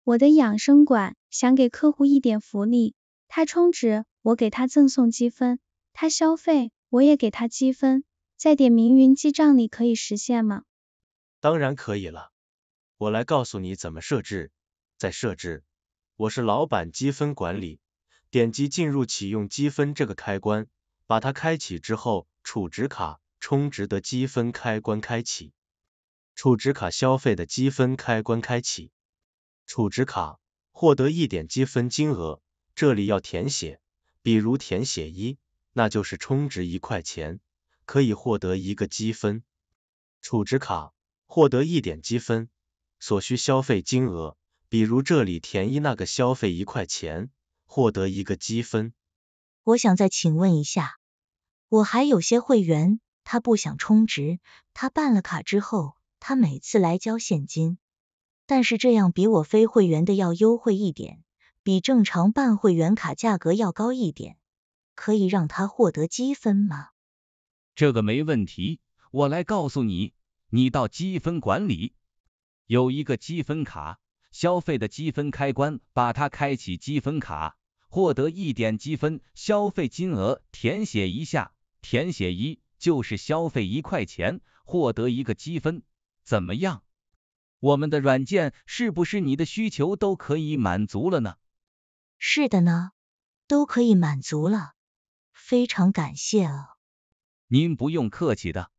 我的养生馆想给客户一点福利，他充值，我给他赠送积分，他消费，我也给他积分，在点名云记账里可以实现吗？ 当然可以了，我来告诉你怎么设置。在设置，我是老板积分管理，点击进入启用积分这个开关，把它开启之后，储值卡充值的积分开关开启，储值卡消费的积分开关开启，储值卡获得1点积分金额，这里要填写，比如填写1，那就是充值1块钱，可以获得1个积分。储值卡获得1点积分，所需消费金额，比如这里填1，那个消费1块钱，获得1个积分。 我想再请问一下，我还有些会员，他不想充值，他办了卡之后，他每次来交现金，但是这样比我非会员的要优惠一点，比正常办会员卡价格要高一点，可以让他获得积分吗？ 这个没问题，我来告诉你，你到积分管理，有一个积分卡，消费的积分开关，把它开启积分卡，获得1点积分，消费金额填写一下，填写1就是消费1块钱，获得1个积分，怎么样？我们的软件是不是你的需求都可以满足了呢？ 是的呢，都可以满足了，非常感谢啊。 您不用客气的。